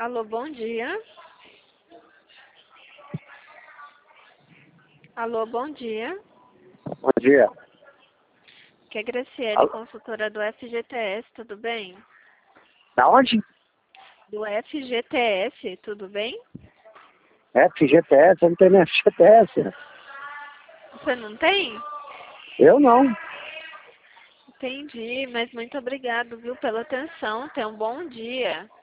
Alô, bom dia. Alô, bom dia. Bom dia. Que é Graciele, Alô? consultora do FGTS, tudo bem? Da onde? Do FGTS, tudo bem? FGTS, eu não tenho nem FGTS. Você não tem? Eu não. Entendi, mas muito obrigado, viu, pela atenção. Tenha um bom dia.